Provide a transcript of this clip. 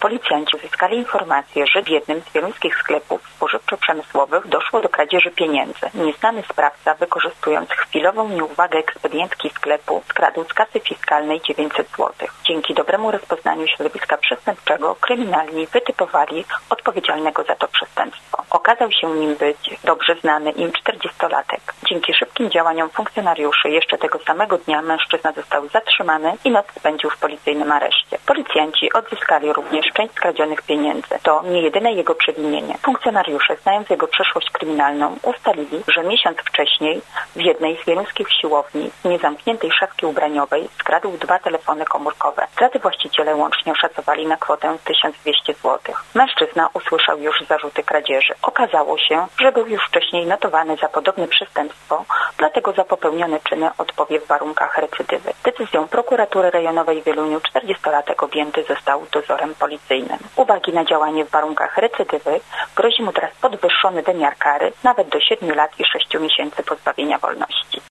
Policjanci uzyskali informację, że w jednym z wieluńskich sklepów spożywczo-przemysłowych doszło do kradzieży pieniędzy. Nieznany sprawca, wykorzystując chwilową nieuwagę ekspedientki sklepu, skradł z kasy fiskalnej 900 zł. Dzięki dobremu rozpoznaniu środowiska przestępczego kryminalni wytypowali odpowiedzialnego za to przestępstwo. Okazał się nim być dobrze znany im 40-latek. Dzięki szybkim działaniom funkcjonariuszy jeszcze tego samego dnia mężczyzna został zatrzymany i noc spędził w policyjnym areszcie. Policjanci odzyskali również część skradzionych pieniędzy. To nie jedyne jego przewinienie. Funkcjonariusze, znając jego przeszłość kryminalną, ustalili, że miesiąc wcześniej w jednej z wieluńskich siłowni z niezamkniętej szafki ubraniowej skradł 2 telefony komórkowe. Straty właściciele łącznie oszacowali na kwotę 1200 zł. Mężczyzna usłyszał już zarzuty kradzieży. Okazało się, że był już wcześniej notowany za podobne przestępstwo, dlatego za popełnione czyny odpowie w warunkach recydywy. Decyzją prokuratury rejonowej w Wieluniu 40-latek objęty został dozorem policyjnym. Uwagi na działanie w warunkach recydywy grozi mu teraz podwyższony wymiar kary nawet do 7 lat i 6 miesięcy pozbawienia wolności.